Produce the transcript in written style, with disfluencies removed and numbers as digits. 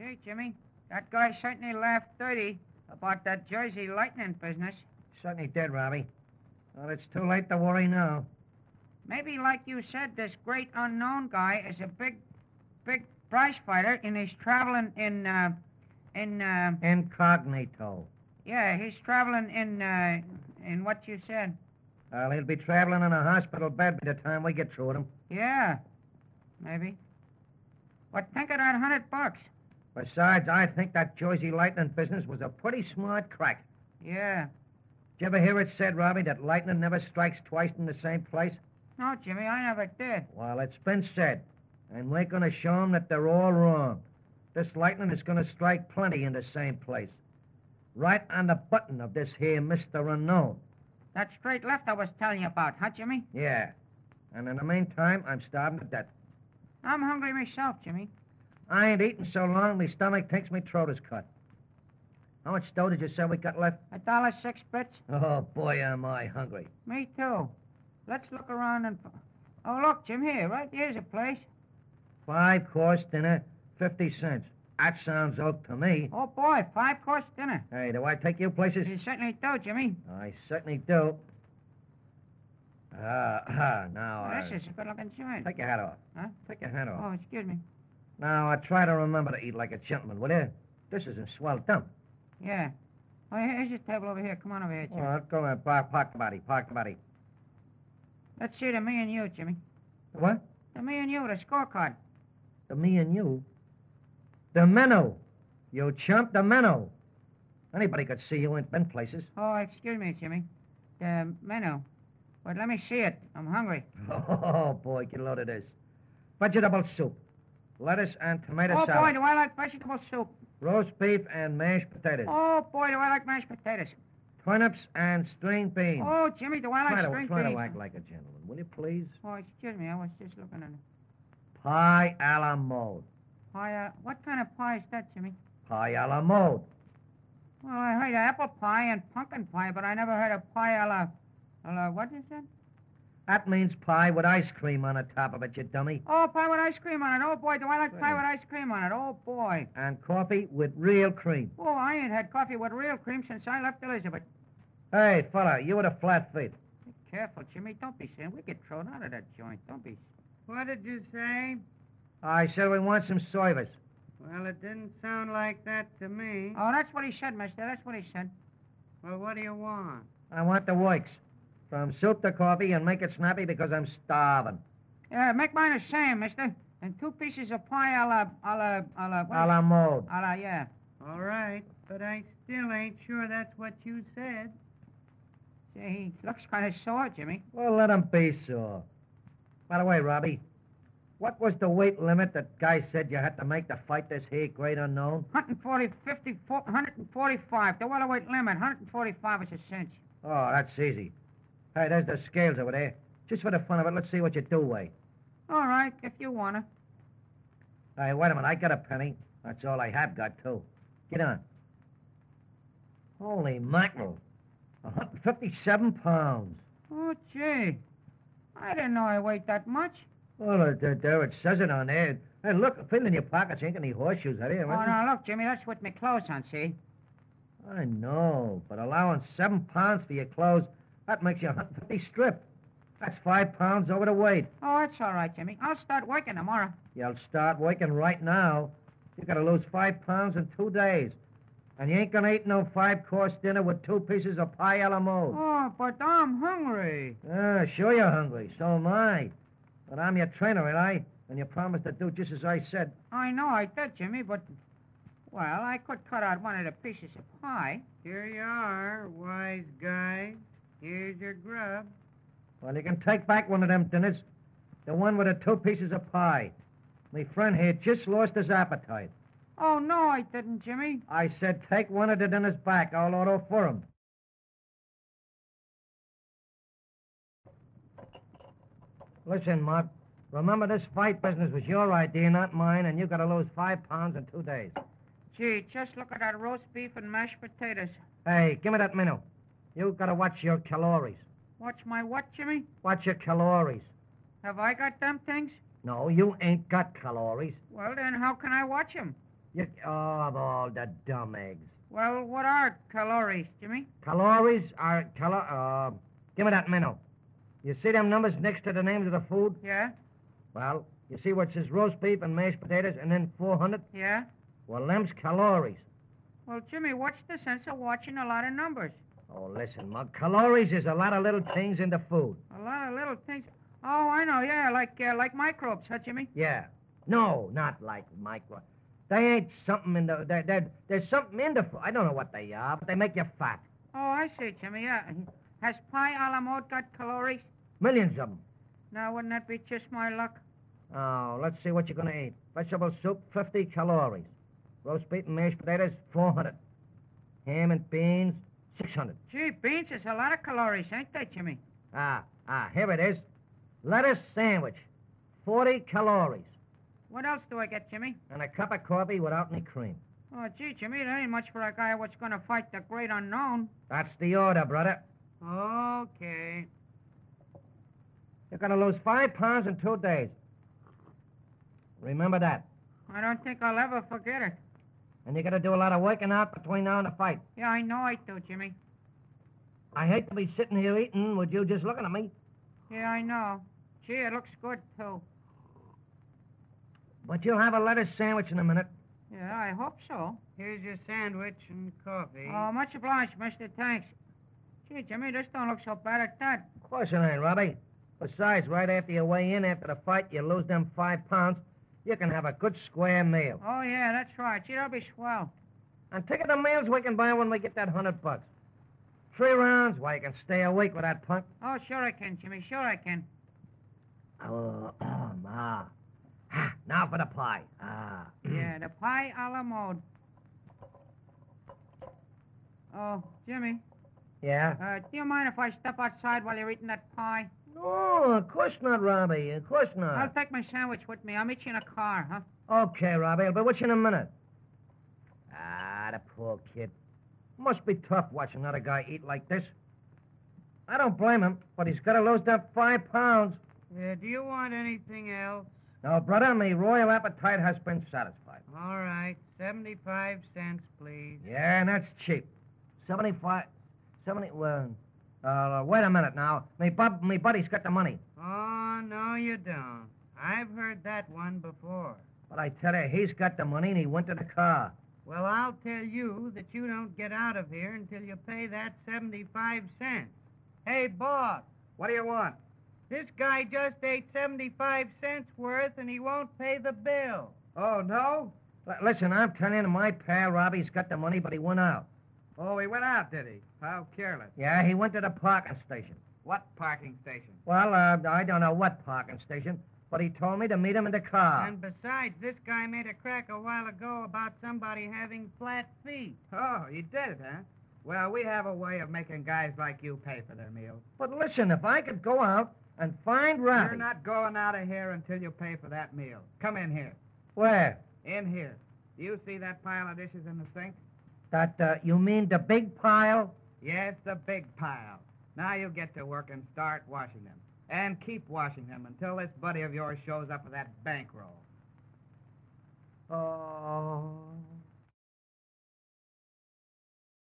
Gee, Jimmy, that guy certainly laughed dirty about that Jersey Lightning business. Certainly did, Robbie. Well, it's too late to worry now. Maybe, like you said, this great unknown guy is a big prize fighter, and he's traveling Incognito. yeah, he's traveling in what you said. Well, he'll be traveling in a hospital bed by the time we get through with him. Yeah, maybe. But think of that $100. Besides, I think that Jersey Lightning business was a pretty smart crack. Yeah. Did you ever hear it said, Robbie, that lightning never strikes twice in the same place? No, Jimmy, I never did. Well, it's been said, and we're going to show 'em that they're all wrong. This lightning is going to strike plenty in the same place. Right on the button of this here Mr. Unknown. That straight left I was telling you about, huh, Jimmy? Yeah. And in the meantime, I'm starving to death. I'm hungry myself, Jimmy. I ain't eaten so long, my stomach thinks my throat is cut. How much dough did you say we got left? $1.06. Oh, boy, am I hungry. Me too. Let's look around and... Oh, look, Jim, here, right? Here's a place. 5-course dinner, 50 cents. That sounds oak to me. Oh, boy, 5-course dinner. Hey, do I take you places? You certainly do, Jimmy. I certainly do. Now, This is a good-looking joint. take your hat off. Huh? Take your hat off. Oh, excuse me. Now, try to remember to eat like a gentleman, will you? This is a swell dump. Yeah. Oh, here's your table over here. Come on over here, Jimmy. Well, go on, park the body, park the body. Let's see the me and you, Jimmy. What? The me and you, the scorecard. The me and you? The menu. You chump, the menu. Anybody could see you ain't been places. Oh, excuse me, Jimmy. The menu. But let me see it. I'm hungry. Oh, boy, get a load of this. Vegetable soup, lettuce and tomato Oh, salad. boy, do I like vegetable soup. Roast beef and mashed potatoes. Oh, boy, do I like mashed potatoes. Turnips and string beans. Oh, Jimmy, do I like string Try beans? to act like a gentleman, will you, please? Oh, excuse me. I was just looking at it. Pie a la mode. Pie, what kind of pie is that, Jimmy? Pie a la mode. Well, I heard apple pie and pumpkin pie, but I never heard of pie a la, what is that? That means pie with ice cream on the top of it, you dummy. Oh, pie with ice cream on it. Oh, boy, do I like pie with ice cream on it. Oh, boy. And coffee with real cream. Oh, I ain't had coffee with real cream since I left Elizabeth. Hey, fella, you with a flat feet. Be careful, Jimmy. Don't be saying we get thrown out of that joint. Don't be... What did you say? I said we want some service. Well, it didn't sound like that to me. Oh, that's what he said, mister. That's what he said. Well, what do you want? I want the works. From soup to coffee, and make it snappy because I'm starving. Yeah, make mine the same, mister. And 2 pieces of pie a la mode. Yeah. All right, but I still ain't sure that's what you said. Say, he looks kind of sore, Jimmy. Well, let him be sore. By the way, Robbie, what was the weight limit that guy said you had to make to fight this here great unknown? 145. The welterweight limit, 145 is a cinch. Oh, that's easy. Hey, there's the scales over there. Just for the fun of it, let's see what you do weigh. All right, if you wanna. Hey, wait a minute. I got a penny. That's all I have got, too. Get on. Holy mackerel. 157 pounds. Oh, gee. I didn't know I weighed that much. Well, there, it says it on there. Hey, look, feel in your pockets. You ain't got any horseshoes, have you? Oh, now, look, Jimmy, that's with my clothes on, see? I know, but allowing 7 pounds for your clothes, that makes you 150 strip. That's 5 pounds over the weight. Oh, that's all right, Jimmy. I'll start working tomorrow. You'll start working right now. You got to lose 5 pounds in 2 days. And you ain't going to eat no 5-course dinner with 2 pieces of pie a la mode. Oh, but I'm hungry. Sure you're hungry. So am I. But I'm your trainer, ain't I? And you promised to do just as I said. I know I did, Jimmy, but... Well, I could cut out one of the pieces of pie. Here you are, wise guy. Here's your grub. Well, you can take back one of them dinners. The one with the 2 pieces of pie. My friend here just lost his appetite. Oh, no, I didn't, Jimmy. I said take one of the dinners back. I'll order for him. Listen, Mart. Remember, this fight business was your idea, not mine, and you got to lose 5 pounds in 2 days. Gee, just look at that roast beef and mashed potatoes. Hey, give me that menu. You got to watch your calories. Watch my what, Jimmy? Watch your calories. Have I got them things? No, you ain't got calories. Well, then how can I watch them? Of all the dumb eggs. Well, what are calories, Jimmy? Calories are give me that menu. You see them numbers next to the names of the food? Yeah? Well, you see where it says roast beef and mashed potatoes and then 400? Yeah? Well, them's calories. Well, Jimmy, what's the sense of watching a lot of numbers? Oh, listen, Mug. Calories is a lot of little things in the food. A lot of little things. Oh, I know, yeah, like microbes, huh, Jimmy? Yeah. No, not like micro. They ain't something in the... There's something in the food. I don't know what they are, but they make you fat. Oh, I see, Jimmy, yeah. Has pie a la mode got calories? Millions of them. Now, wouldn't that be just my luck? Oh, let's see what you're going to eat. Vegetable soup, 50 calories. Roast beef and mashed potatoes, 400. Ham and beans, 600. Gee, beans is a lot of calories, ain't they, Jimmy? Here it is. Lettuce sandwich, 40 calories. What else do I get, Jimmy? And a cup of coffee without any cream. Oh, gee, Jimmy, that ain't much for a guy what's going to fight the great unknown. That's the order, brother. Okay. You're going to lose 5 pounds in 2 days. Remember that. I don't think I'll ever forget it. And you got to do a lot of working out between now and the fight. Yeah, I know I do, Jimmy. I hate to be sitting here eating with you just looking at me. Yeah, I know. Gee, it looks good, too. But you'll have a lettuce sandwich in a minute. Yeah, I hope so. Here's your sandwich and coffee. Oh, much obliged, mister. Thanks. Gee, Jimmy, this don't look so bad at that. Of course it ain't, Robbie. Besides, right after you weigh in after the fight, you lose them 5 pounds, you can have a good square meal. Oh, yeah, that's right. Gee, that'll be swell. And think of the meals we can buy when we get that $100. 3 rounds, why, you can stay awake with that punk. Oh, sure I can, Jimmy. Sure I can. Ma. Now for the pie. Yeah, the pie a la mode. Oh, Jimmy, Yeah? do you mind if I step outside while you're eating that pie? No, of course not, Robbie. Of course not. I'll take my sandwich with me. I'll meet you in a car, huh? Okay, Robbie. I'll be with you in a minute. The poor kid. Must be tough watching another guy eat like this. I don't blame him, but he's got to lose that 5 pounds. Do you want anything else? No, brother, my royal appetite has been satisfied. All right, 75 cents, please. Yeah, and that's cheap. 75... 70... Well, wait a minute now. Me buddy's got the money. Oh, no, you don't. I've heard that one before. But I tell you, he's got the money and he went to the car. Well, I'll tell you that you don't get out of here until you pay that 75 cents. Hey, boss, What do you want? this guy just ate 75 cents worth and he won't pay the bill. Oh, no? Listen, I'm telling you, my pal Robbie's got the money, but he went out. Oh, he went out, did he? How careless. Yeah, he went to the parking station. What parking station? Well, I don't know what parking station, but he told me to meet him in the car. And besides, this guy made a crack a while ago about somebody having flat feet. Oh, he did, huh? Well, we have a way of making guys like you pay for their meals. But listen, if I could go out and find Robbie... You're not going out of here until you pay for that meal. Come in here. Where? In here. Do you see that pile of dishes in the sink? You mean the big pile? Yes, the big pile. Now you get to work and start washing them. And keep washing them until this buddy of yours shows up with that bankroll. Oh...